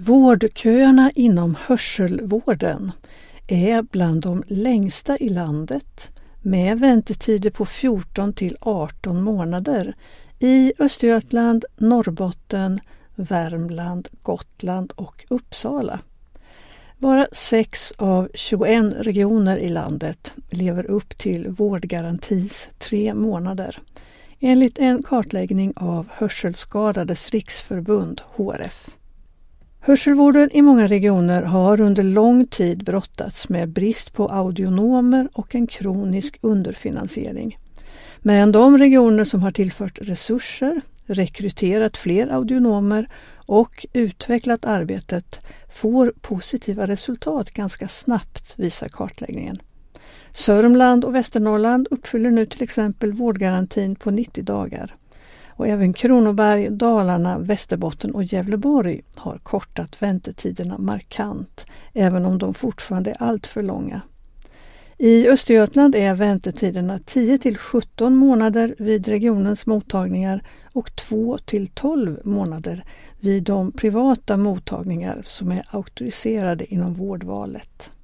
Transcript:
Vårdköerna inom hörselvården är bland de längsta i landet med väntetider på 14 till 18 månader i Östergötland, Norrbotten, Värmland, Gotland och Uppsala. Bara 6 av 21 regioner i landet lever upp till vårdgarantis 3 månader, enligt en kartläggning av Hörselskadades riksförbund, HRF. Hörselvården i många regioner har under lång tid brottats med brist på audionomer och en kronisk underfinansiering. Men de regioner som har tillfört resurser, rekryterat fler audionomer och utvecklat arbetet får positiva resultat ganska snabbt, visar kartläggningen. Sörmland och Västernorrland uppfyller nu till exempel vårdgarantin på 90 dagar. Och även Kronoberg, Dalarna, Västerbotten och Gävleborg har kortat väntetiderna markant, även om de fortfarande är allt för långa. I Östergötland är väntetiderna 10 till 17 månader vid regionens mottagningar och 2 till 12 månader vid de privata mottagningar som är auktoriserade inom vårdvalet.